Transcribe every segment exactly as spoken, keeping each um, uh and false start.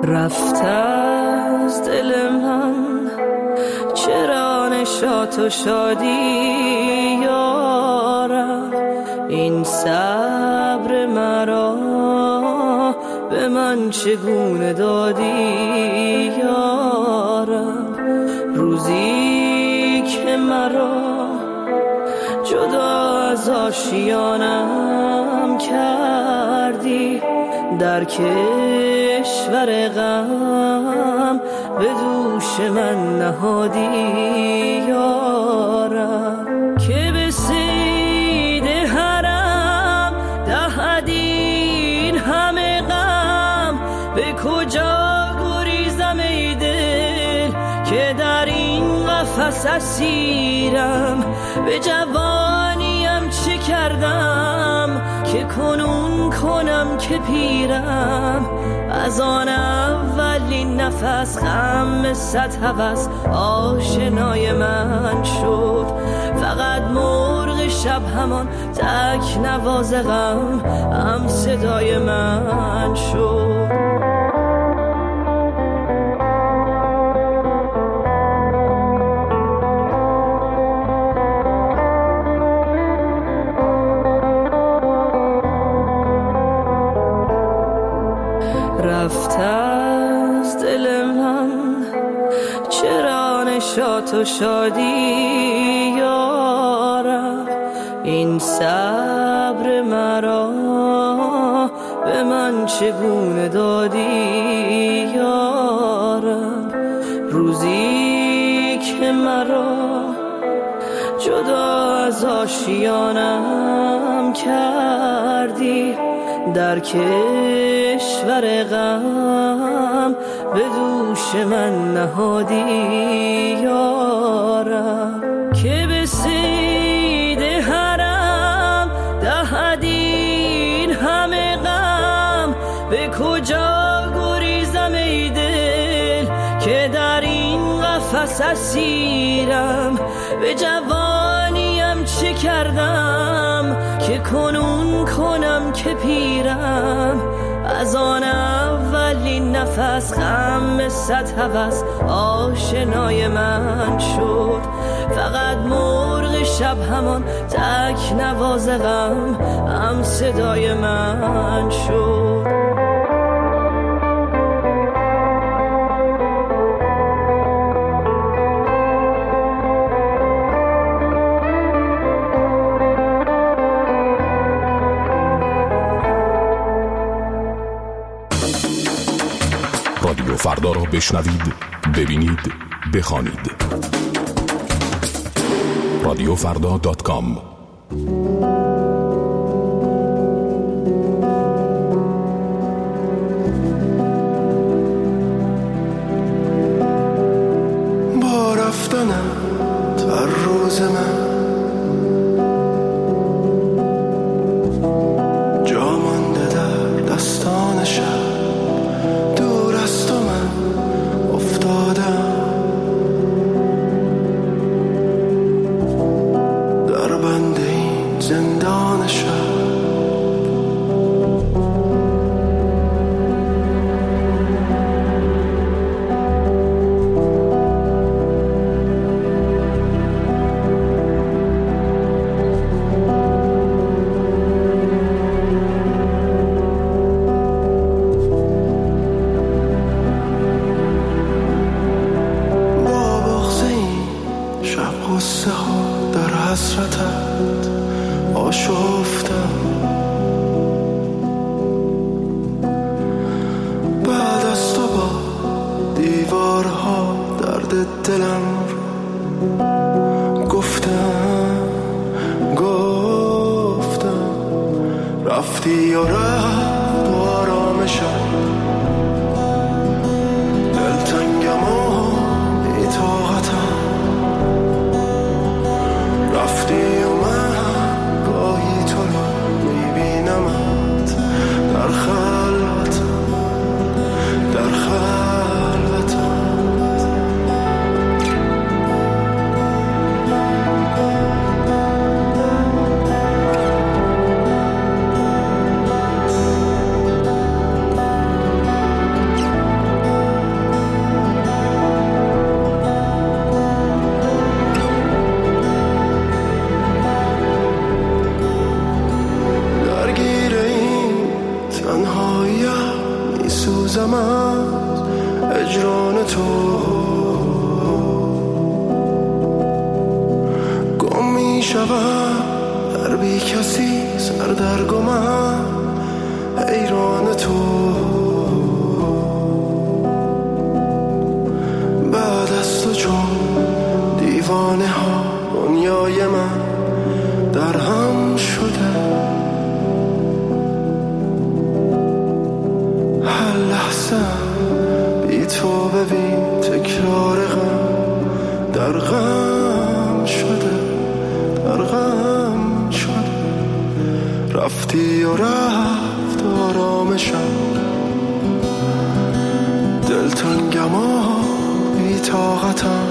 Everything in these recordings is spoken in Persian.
رفت از دل من چرا نشاط و شادی یارم، این صبر مرا به من چگونه دادی یارم، روزی که مرا جدا از آشیانم کردی، در کشور غم به دوش من نهادی یارم، که به صید حرم دهدین همه غم، به کجا گریزم ای دل که در این قفس اسیرم، به جوانیم چه کردم که کنون کنم که پیرم، از آن اولین نفس غم صد هوس آشنای من شد، فقط مرغ شب همان تک نواز غم هم صدای من شد. رفت از دل من چرا نشاط و شادی یارم، این صبر مرا به من چگونه دادی یارم، روزی که مرا جدا از آشیانم کردی، در کشور غم به دوش من نهادی یارم، که به صید حرم دهدین همه غم، به کجا گریزم ای دل که در این قفس اسیرم، به جوانیم چه کردم که کنون کنم که پیرم، از آن اولین نفس غم صد هوس آشنای من شد، فقط مرغ شب همان تک نواز غم هم صدای من شد. رادیو فردا را بشنوید، ببینید، بخوانید. رادیو فردا دات کام. با رفتنت هر روز من جا مانده در دستان شب، دور از تو من افتادم در بند این زندان شب، قصه ها در حسرتت آشفتم، بعد از تو با دیوارها درد دلم رو گفتم گفتم، رفتی و رفت و آرامشم، دلتنگم و بی‌طاقتم، رفتی و من گاهی تو رو میبینمت در خلوتم، در خلوتم. شوم در بی کسی سردرگمم حیران تو. بعد از تو چون دیوانه ها دنیای من در هم شده. هر لحظه بی تو ببین تکرار غم در غم شده، در غم شده. رفتی و رفت آرامشم، دلتنگم و بی طاقتم.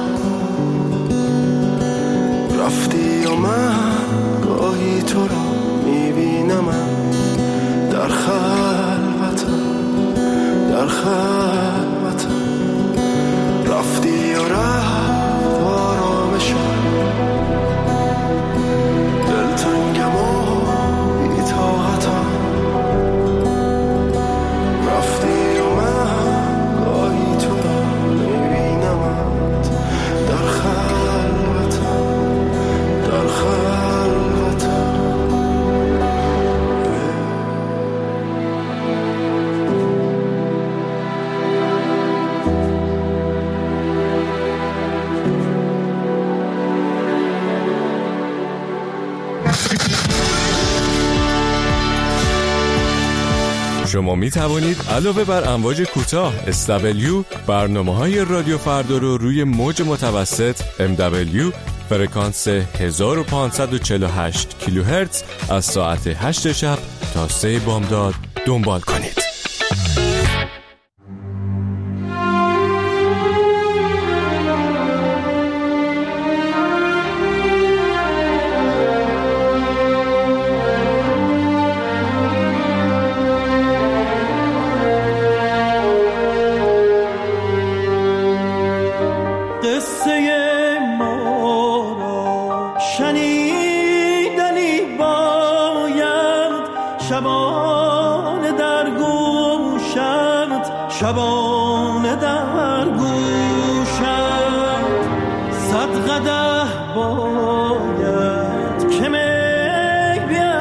رفتی و من گاهی تو را میبینم در خلوتم، در خلوتم. رفتی و رفت آرامشم، دلتنگم و بی طاقتم. رفتی و من گاهی تو را میبینم در خلوتم، در خلوتم. شما می توانید علاوه بر امواج کوتاه اس دبلیو برنامه‌های رادیو فردا رو روی موج متوسط ام دبلیو فرکانس هزار و پانصد و چهل و هشت کیلوهرتز از ساعت هشت شب تا سه بامداد دنبال کنید. شبانه در گوشت صد قدح باید که می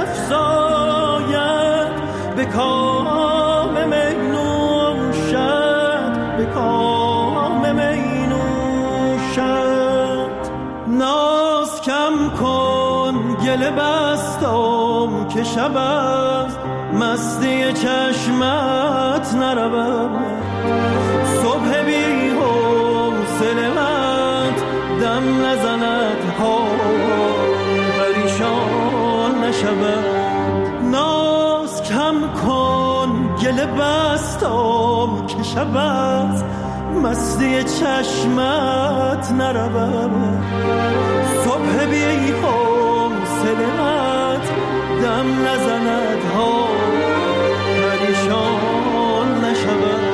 بیفزاید به کام می نوشد، به کام می نوشد. ناز کم کن گله بستم که شب از مستی چشمت نروم. صبح بی حوصله‌ات دم نزند ها پریشان نشود. ناز کم کن گله بستم که شب از مستی چشمت نروم. صبح بی حوصله‌ات دم نزند ها پریشان نشود.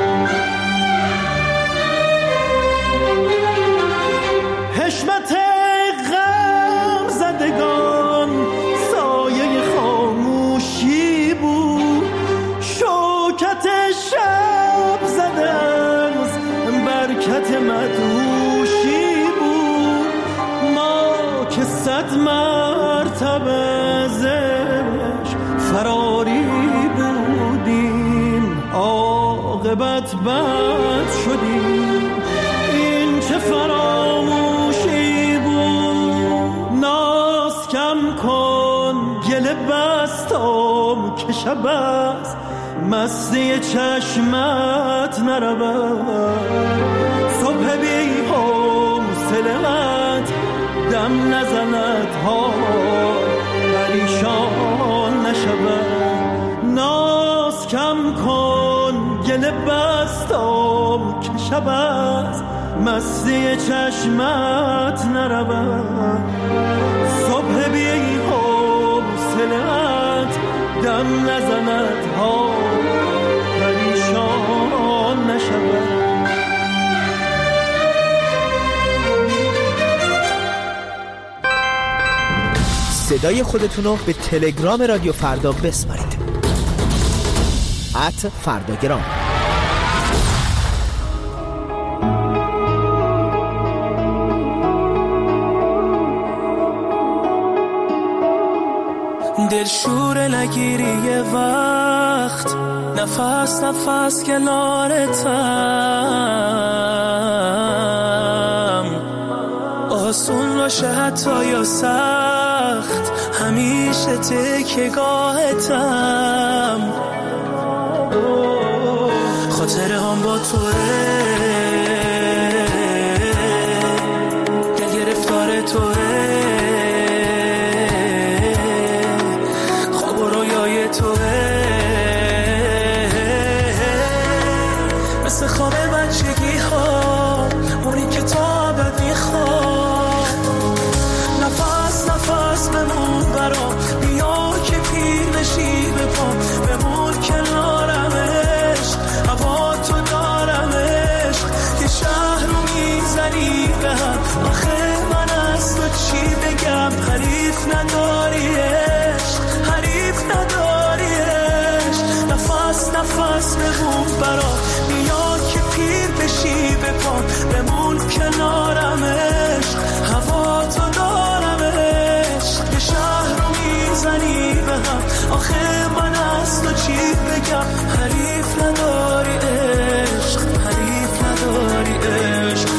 حشمت غم زدگان سایه خاموشی بود، شوکت شب زده از برکت مدهوشی بود. ما که صد مرتبه زش فراری بودیم، عاقبت بد شدیم. این چه فراموشی بود. ناز کم کن گله بستم که شب از مستی چشمت نروم. صبح بی حوصله‌ات دم نزند ها پریشان نشود. ناز کم کن گله بستم که شب از مستی چشمت نروم. صبح بی حوصله‌ات دم نزند ها پریشان نشود. صدای خودتونو به تلگرام رادیو فردا بسپارید. ات فرداگرام. دلشور نگیری یه وقت، نفس نفس کنارتم، آسون باشه حتی یا سخت، همیشه تکیه‌گاهتم، خاطره هم با توه، دل گرفتار توه، خواب و رویای توه، مثل خواب بچگی ها، اونی که تا ابد میخواد، نفس نفس بمون برام، بیا که پیر بشی به پام، بمون کنارمش، هوا تو دارمش، که شهر رو میزنی به هم، آخه من از تو چی بگم، حریف نداریش، حریف نداریش، نفس نفس بمون برام، بیا که پیر بشی به پام، بمون کنارمش، هوا تو دارمش، که شهر رو میزنی به هم، آخه من از تو چی بگم، حریف نداری عشق، حریف نداری عشق.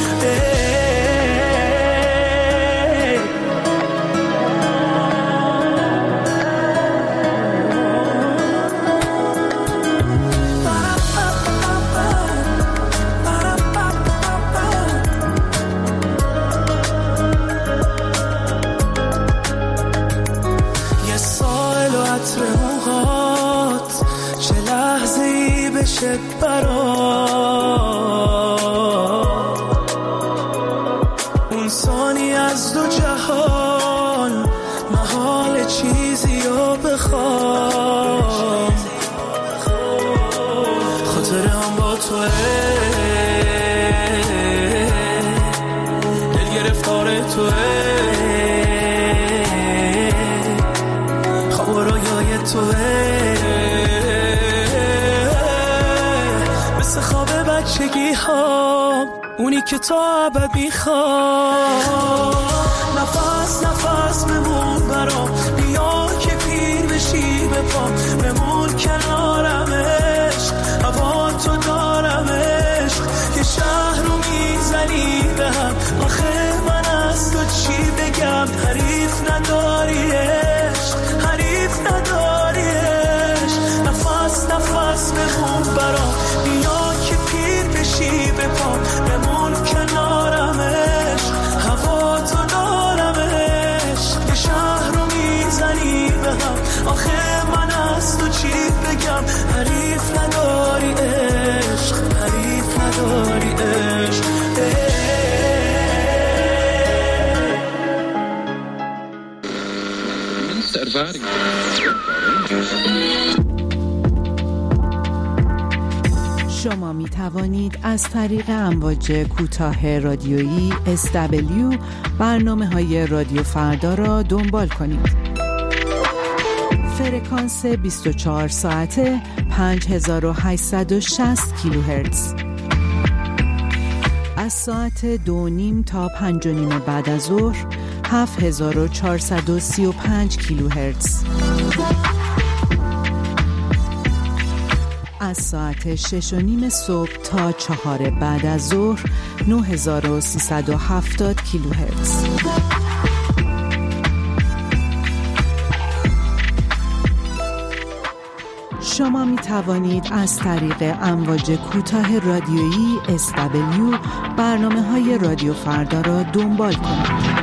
یه سال و عطر موهات، چه لحظه ای بشه برات، اون ثانی از دو جهان، محال چیزی رو بخوام، خاطره هم با توه، دل گرفتار توه، خواب و رویای توه، مثل خواب بچگی ها، اونی که تا ابد میخواد، نفس نفس بمون برام، بیا که پیر بشی به پام، بمون کنارمش، هوا تو دارمش، که شهر رو میزنی به هم، آخه من از تو چی بگم، حریف نداریش، حریف نداریش، نفس نفس بمون برام، بیا که پیر بشی به پام، بمون کنارمش، هوا تو دارمش، که شهر رو میزنی به هم، آخه من از تو چی بگم، حریف نداری عشق، حریف نداری عشق. شما می توانید از طریق امواج کوتاه رادیویی اس دبلیو برنامه‌های رادیو فردا را دنبال کنید. فرکانس بیست و چهار ساعته پنج هزار و هشتصد و شصت کیلوهرتز. از ساعت دو نیم تا پنج و نیم بعد از ظهر هفت هزار و چهارصد و سی و پنج کیلوهرتز. از ساعت شش و نیم صبح تا چهار بعد از ظهر نه هزار و سیصد و هفتاد کیلوهرتز. شما می توانید از طریق امواج کوتاه رادیویی اس دبلیو برنامه‌های رادیو فردا را دنبال کنید.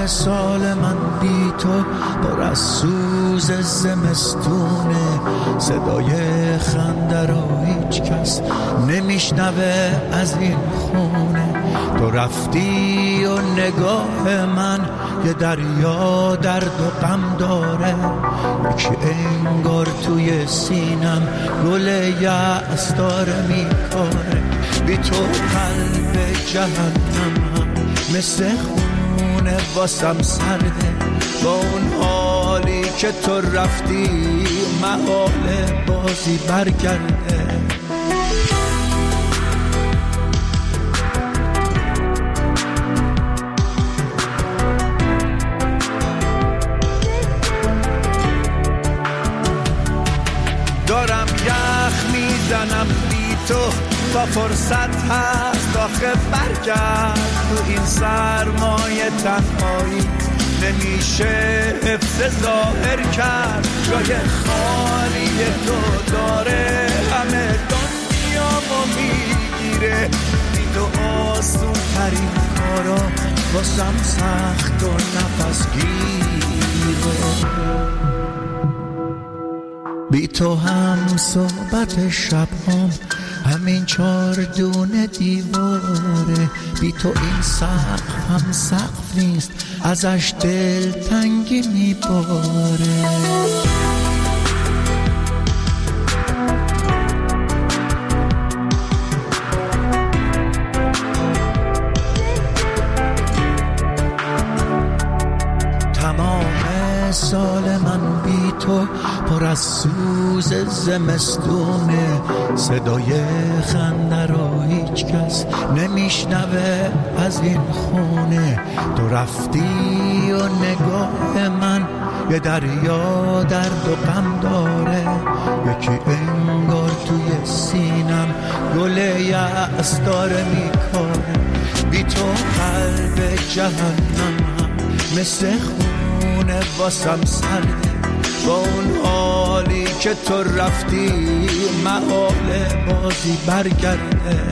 سال من بی تو پر از سوز زمستونه، صدای خنده را هیچ کس نمیشنوه از این خونه. تو رفتی و نگاه من یه دریا درد و غم داره، یکی انگار توی سینم گل یأس داره میکاره. بی تو قلب جهنمم مثل خونه واسم سرده، با اون حالی که تو رفتی محال بازی برگرده. دارم یخ میزنم بی تو تا فرصت هست آخه برگرد. تو این سرمایه تنهایی نمیشه حفظ ظاهر کرد. جای خالی تو داره همه دنیامو میگیره. بی تو آسون ترین کارا واسم سخت و نفس گیره. بی تو هم صحبت شب هم همین چار دونه دیواره. بی تو این سقف هم سقف نیست، ازش دل تنگی میباره. تمام سال من بی تو پر از سوز زمستونه، صدای خنده را هیچ کس نمیشنوه از این خونه. تو رفتی و نگاه من یه دریا درد و غم داره، یکی انگار توی سینم گل یأس داره میکاره. بی تو قلب جهنمم مثل خونه واسم سرده، با اون حالی که تو رفتی محال بازی برگرده.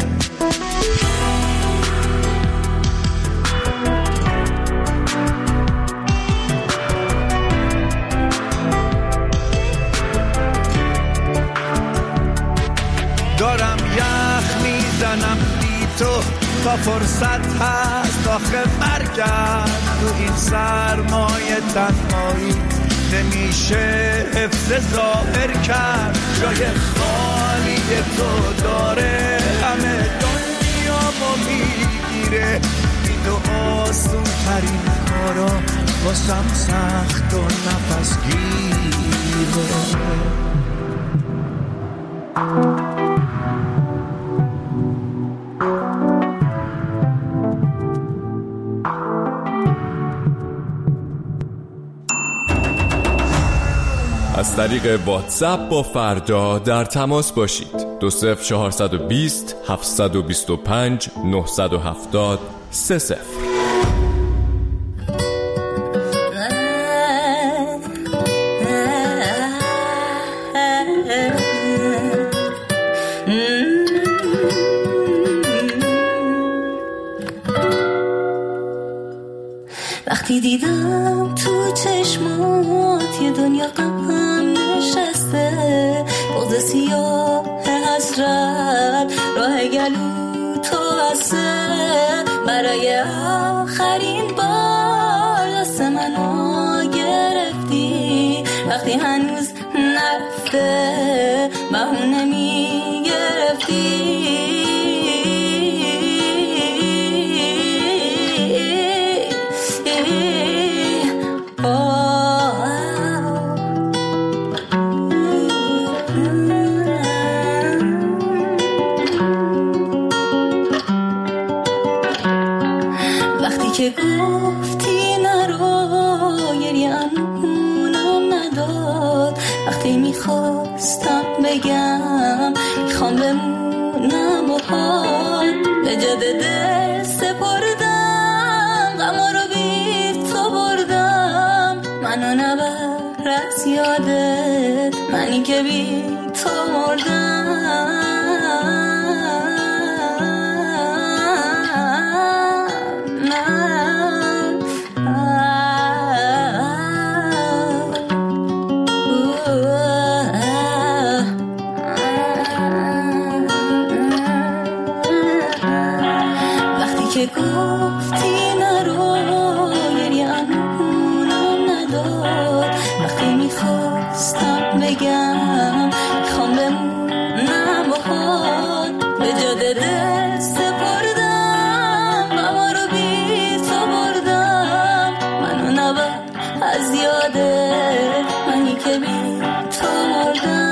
دارم یخ میزنم بی تو تا فرصت هست آخه برگرد. تو این سرمایه تنهایی نمیشه حفظ ظاهر کرد. جای خالی تو داره همه دنیامو میگیره. بی تو آسون ترین کارا واسم سخت و نفس گیره. از طریق واتساپ با فردا در تماس باشید. دو صفر چهارصد و بیست هفتصد و بیست و پنج نهصد و هفتاد سه صفر. وقتی دیدم تو چشمات یه دنیا غم نشسته، بغض سیاه حسرت راه گلو تو بسته، برای آخرین بار دست منو گرفتی. وقتی هنوز نرفته بهونه میگرفتی. که گفتی نرو گریه امونم نداد. وقتی میخواستم بگم میخوام بمونم و حال به جد دل سپردم، غما رو بی تو بردم. منو نبر از یادت، منی که بی تو مردم. Ah گفتی نرو گریه‌ام اونم نداد وقتی میخواستم بگم میخوام بمونم باهات به جاده دست سپردم غما رو بی تو بردم منو نبر از یاده منی که بی تو مردم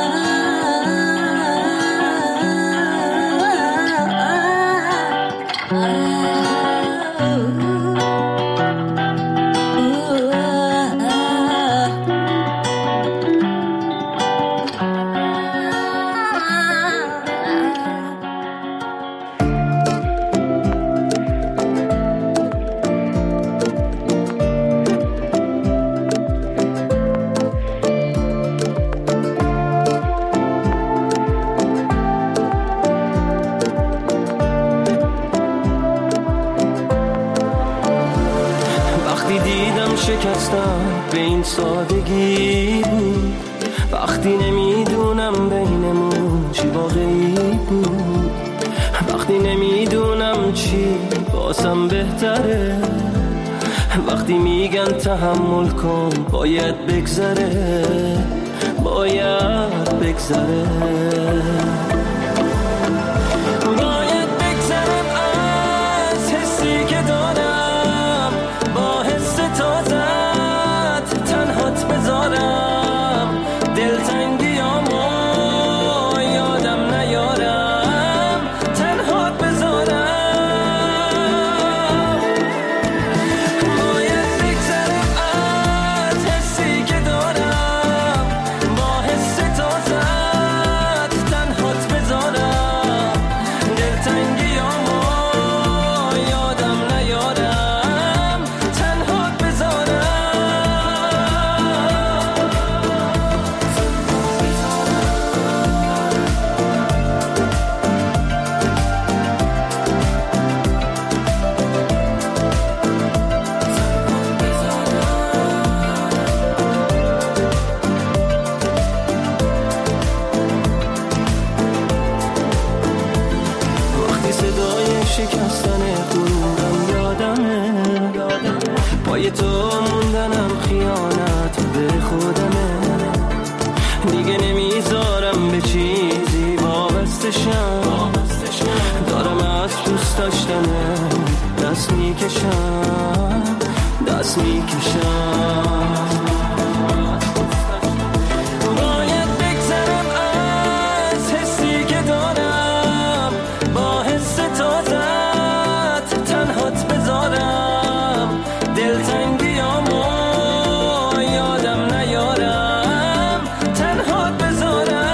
شکستن به این سادگی بود وقتی نمیدونم بینمون چی واقعی بود وقتی نمیدونم چی باسم بهتره وقتی میگن تحمل کن باید بگذره باید بگذره باید بگذرم از حسی که دارم با حس تازت تنهات بذارم دلتنگیامو یادم نیارم تنهات بذارم باید بگذرم از حسی که دارم با حس تازت تنهات بذارم دلتنگیامو یادم نیارم تنهات بذارم وقتی صدای شکستن غرورم یادمه پای تو موندنم خیانت به خودمه دیگه نمیذارم به چیزی وابسته شم دارم از دوست داشتنه دست میکشم دست میکشم باید بگذرم از حسی که دارم با حس تازت تنهات بذارم دلتنگیامو یادم نیارم تنهات بذارم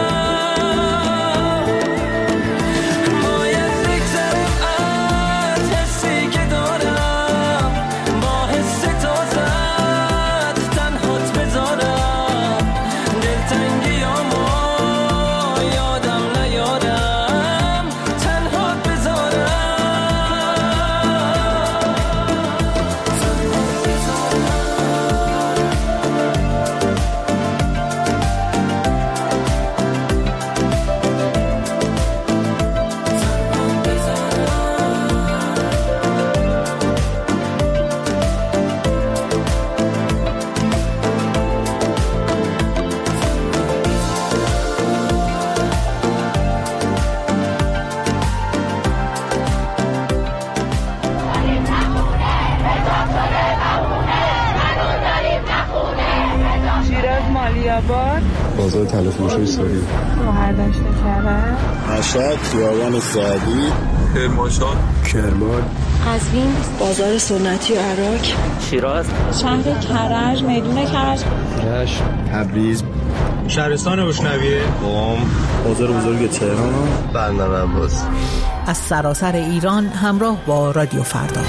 باید بگذرم از حسی که دارم با حس تازت تنهات بذارم دلتنگیامو یادم نیارم تنهات بذارم شیراز مالیاباد بازار طلا فروشی ساری مهردشت کرد مشهد خیابان سعدی کرمانشاه کرمان قزوین بازار سنتی و عراق شیراز شهر کرج میدون کرج رشت تبریز شهرستان بشنویه قم بازار بزرگ تهران بندر عباس از سراسر ایران همراه با رادیو فردا.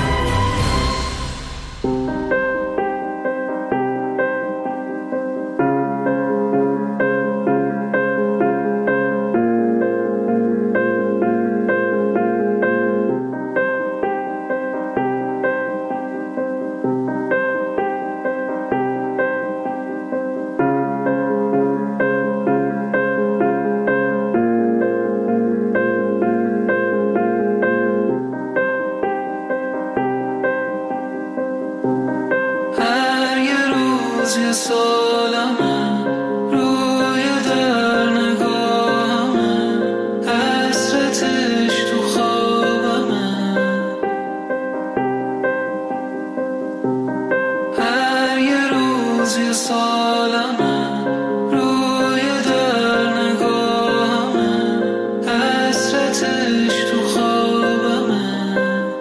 روز یه سالمه روی در نگاهمه حسرتش تو خوابمه هر یه روز یه سالمه روی در نگاهمه حسرتش تو خوابمه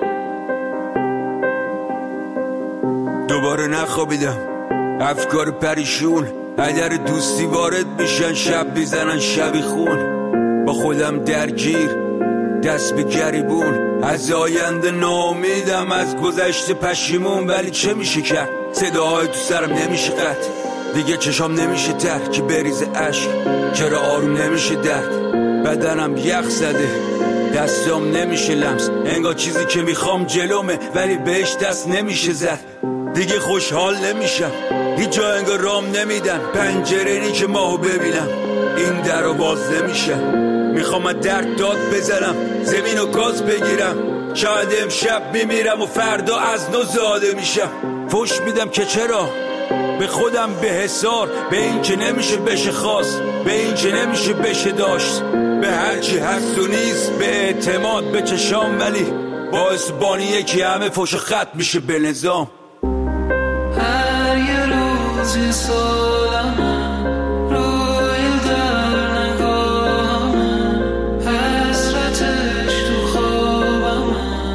دوباره نخوابیدم افکار پریشون هدر دوستی وارد میشن شب بیزنن شبی خون با خودم درگیر دست به گریبون از آینده ناامیدم از گذشته پشیمون ولی چه میشه کرد صداهای تو سرم نمیشه قطع دیگه چشام نمیشه تر که بریز عشق چرا آروم نمیشه درد بدنم یخ زده دستام نمیشه لمس انگار چیزی که میخوام جلومه ولی بهش دست نمیشه زد دیگه خوشحال نمیشم هیچ جا انگار رام نمیدن پنجره نی که ماهو ببینم این در رو باز نمیشم میخوام از درد داد بزنم زمین و گاز بگیرم شاید امشب میمیرم و فردا از نو زاده میشم فوش میدم که چرا به خودم به حسار به این که نمیشه بشه خواست به این که نمیشه بشه داشت به هرچی هست و نیست به اعتماد به چشام ولی باعث بانیه که همه فوش خط میشه به نظام هر یه روز یه سالمه روی در نگاهمه حسرتش تو خوابمه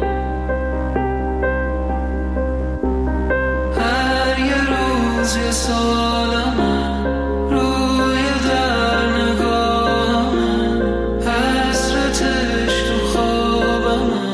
هر یه روز یه سالمه روی در نگاهمه حسرتش تو خوابمه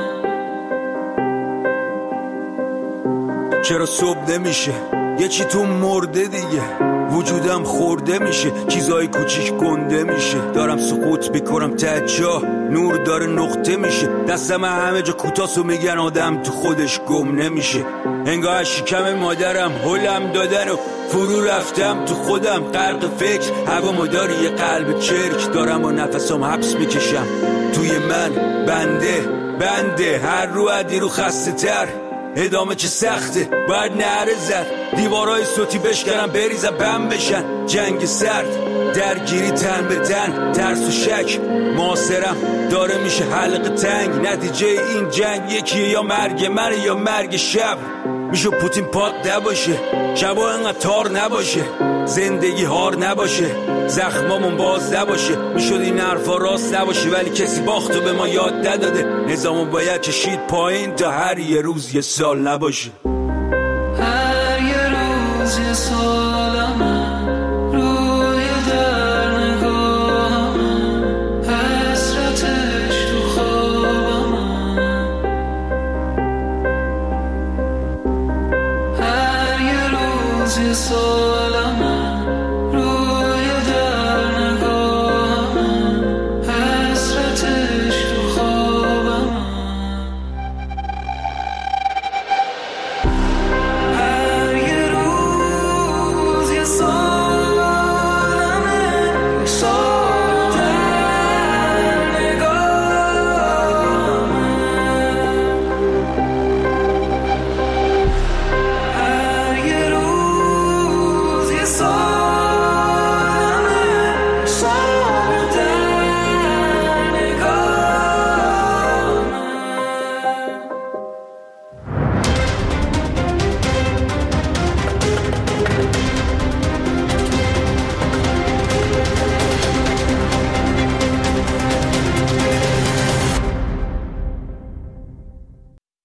چرا صبح نمیشه یه چی تو مرده دیگه وجودم خورده میشه چیزای کوچیک گنده میشه دارم سقوط میکنم ته جا نور داره نقطه میشه دستم همه جا کوتاسو میگن آدم تو خودش گم نمیشه انگار از شکم مادرم هلم دادن و فرو رفتم تو خودم غرق فکر هوا مداری یه قلب چرک دارم و نفسم حبس میکشم توی من بنده بنده هر رو عدی رو خسته تر ادامه چه سخته باید نعره زد دیوارای صوتی بشکنم بریزم بم بشن جنگ سرد درگیری تن به تن ترس و شک معاصرم داره میشه حلقه تنگ نتیجه این جنگ یکیه یا مرگ من یا مرگ شب میشه پوتین پاک نباشه شبا انقدر تار نباشه زندگی هار نباشه زخمامون باز نباشه میشد این حرفا راست نباشه ولی کسی باختو به ما یاد نداده نظامون باید کشید پایین تا هر یه روز یه سال نباشه هر یه روز یه سالمه روی در نگاهمه حسرتش تو خوابمه هر یه روز یه سالمه